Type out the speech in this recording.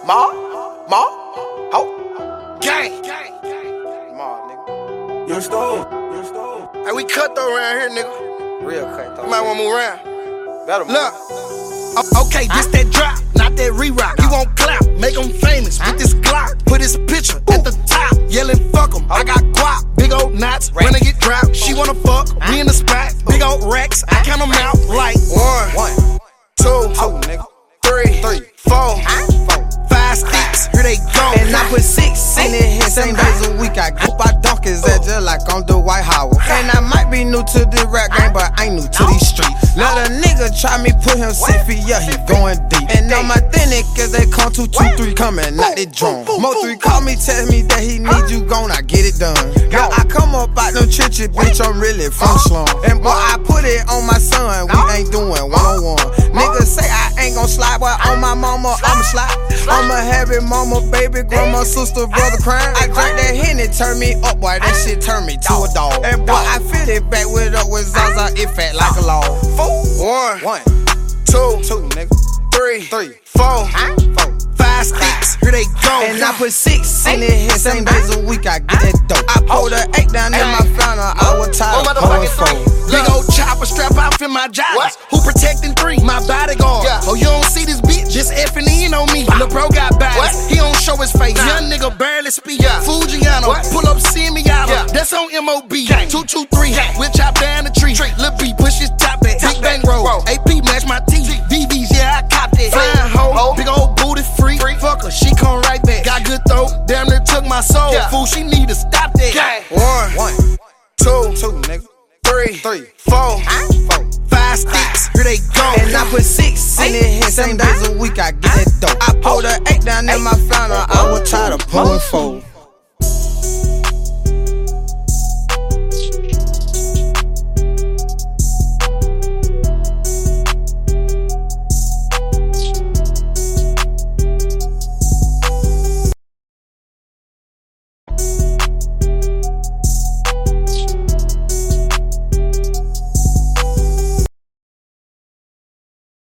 Ho, gang, Ma, nigga. You stole. Hey, we cut though around here, nigga. Real cut though. You might wanna move around. Better move. Look, okay, this that drop, not that re-rock. He won't clap, make him famous with this Glock. Put his picture at the top, yelling fuck him. I got guap, big old knots, when I get dropped. She wanna fuck, we in the spot, big old racks. I count them out like 1, 2, nigga. 3, 4, 5 sticks. Here they go. And I put 6 in it here, 7 days a week. I go by donkeys that just like I'm the White House. And I might be new to the rap game, but I ain't new to these streets. Let a nigga try me, put him 6 feet, yeah, he going deep. And on my thin cause they come 2, 2, 3 coming, not the drum. Mo3 call me, tell me that he need you gone, I get it done. Yo, I come up out them churches, bitch, I'm really from slum. And boy, I put it on my son, we ain't doing one-on-one. Niggas say I ain't gon' slide, but on my mama, I'ma slide. I'ma have it, mama, baby, grandma, sister, brother crying. I drank that Henny, turn me up, boy, that shit turn me to a dog. And boy, I feel it back with Zaza, it fat like a log. 1, 2, nigga. 3, 4, 5 sticks. Here they go. And I put 6 in it here, 7 days a week, I get that dope. I pulled an 8 down in my flounder, I was tired of pulling 4. Big old chopper strap off in my joggers. Who protecting 3? My bodyguard. Oh, you don't see this bitch just effing in on me. Lil' bro got bodies. He don't show his face. Young nigga barely speak. Fujiano. Pull up, see me out. That's on MOB. 223. We'll chop down the tree. Lil' B push his top back. Big bang roll. AP match my teeth. VVs, yeah, I copped it. Flying hoe. Big old booty free. Fuck her, she come right back. Got good throat. Damn near took my soul. Fool, she need to stop that. 1, 2, nigga. 3, 4, 5 sticks. Here they go. And I put 6 in it here, 7 days a week, I get that dope. I pulled an 8 down in my flounder, I was tired of pulling 4.